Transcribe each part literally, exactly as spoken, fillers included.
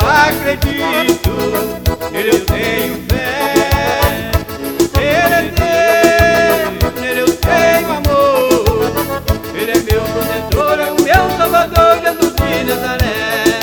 acredito, nele eu tenho fé. Ele é Deus, nele eu tenho amor. Ele é meu protetor, é o meu Salvador, Jesus de Nazaré.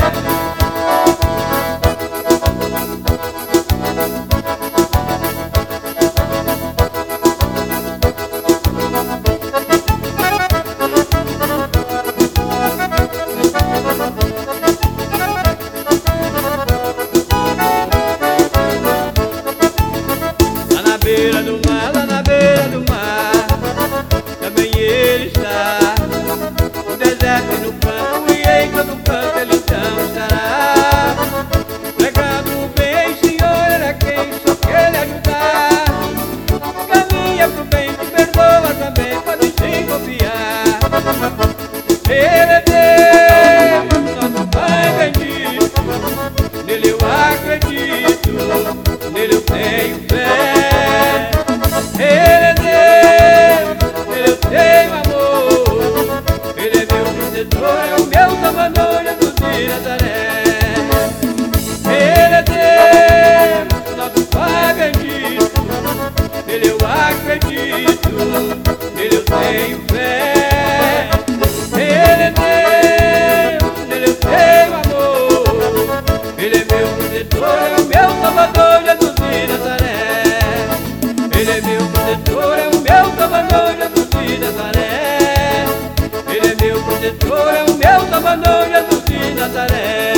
Beira do mar, lá na beira do mar, também ele está. No deserto e no campo, e em todo canto ele então estará. Pregando o bem, Senhor, ele é quem só quer ajudar. Caminha pro bem, te perdoa também, pode se confiar. Ele é Deus, nosso Pai bendito, nele eu acredito, nele eu tenho fé. Ele é Deus, nele eu tenho amor. Ele é meu protetor, é o meu Salvador, Jesus de Nazaré. Ele é Deus, nosso Pai bendito, nele eu acredito, nele eu tenho fé. Ele é Deus, nele eu tenho amor. Ele é meu protetor, é o meu Salvador, Jesus de Nazaré. Ele é meu protetor, é o meu Salvador, Jesus de Nazaré. Ele é meu protetor, é o meu Salvador, Jesus de Nazaré.